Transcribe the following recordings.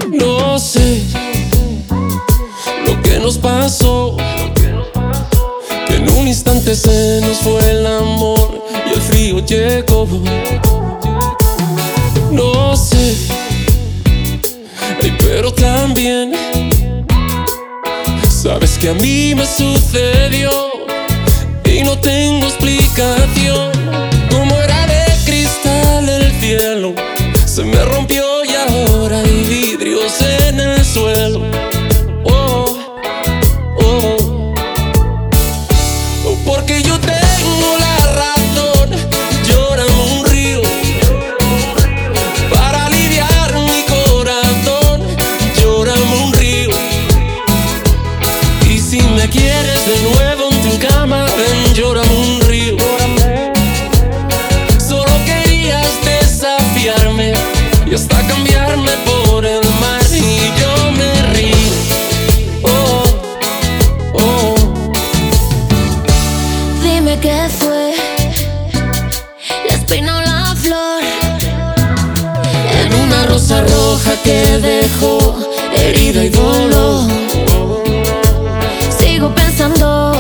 No sé lo que nos pasó, que en un instante se nos fue el amor y el frío llegó. No sé, pero también sabes que a mí me sucedió y no tengo explicación. Como era de cristal el cielo, se me rompió y ahora hay vidrios en el suelo. Oh, oh, oh, porque yo tengo la razón. Llórame un río para aliviar mi corazón. Llórame un río. Y si me quieres de nuevo en tu cama, ven, llórame un río. Solo querías desafiarme y hasta cambiarme por el mar, y yo me río. Oh, oh. Dime qué fue, la espina o la flor, En una rosa roja que dejó herida y dolor. sigo pensando,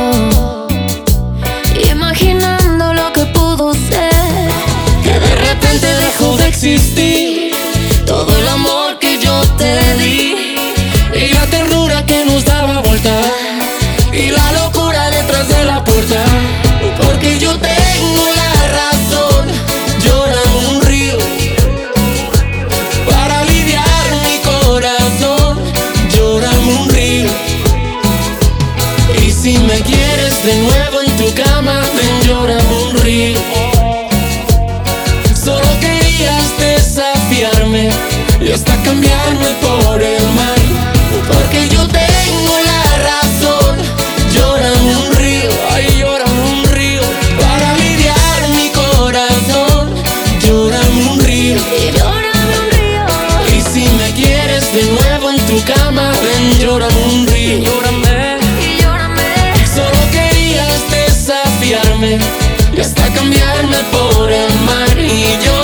imaginando lo que pudo ser, Que de repente dejó de existir todo el amor que yo te di, y la ternura que nos daba vuelta, y la locura detrás de la puerta. Porque yo tengo la razón. Llórame un río para aliviar mi corazón. Llórame un río. Y si me quieres de nuevo en tu cama, ven, llórame un río. Solo querías desafiarme y hasta cambiarme por el mar. Porque yo tengo la razón. Llórame un río, ay, llórame un río para aliviar mi corazón. Llórame un río. y llórame un río. Y si me quieres de nuevo en tu cama, ven, llórame un río. Llórame. Y llórame. Solo querías desafiarme y hasta cambiarme por el mar, y yo